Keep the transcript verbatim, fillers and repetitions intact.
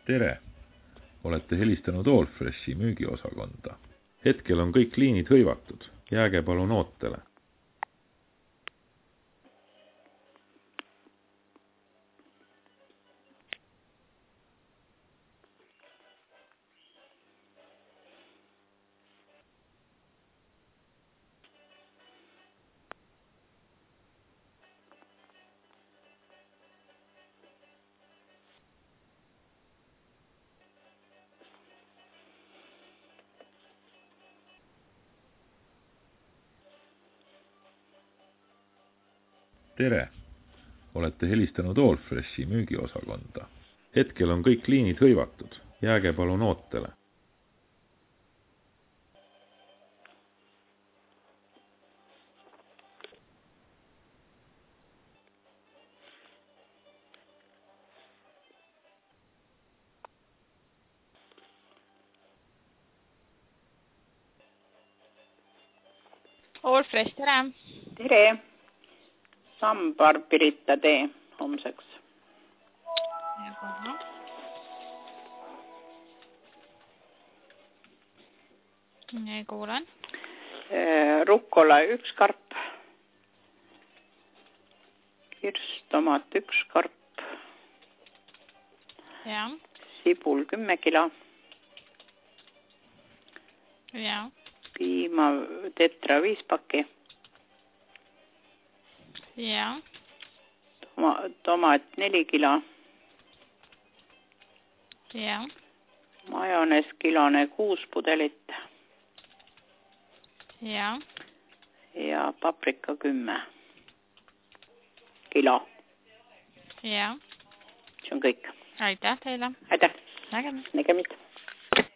Tere! Olete helistanud Allfreshi müügiosakonda. Hetkel on kõik liinid hõivatud. Jääge palun ootele. Tere! Olete helistanud Allfreshi müügiosakonda. Hetkel on kõik liinid hõivatud. Jääge palun ootele. Allfresh, tere! Tere! Sambar Pirita tee homseks. Jaha. Ei kuulen. Rukkola üks karp. Kirstomat üks karp. Ja. Sibul kümme kilo. Ja. Piima tetra viis pakki. Ja. Toma, tomat neli kilo. Ja. Majones kilone kuus pudelit. Ja. Ja paprika kümme kilo. Ja. See on kõik. Aitäh teile. Aitäh. Nägemist. Nägemist.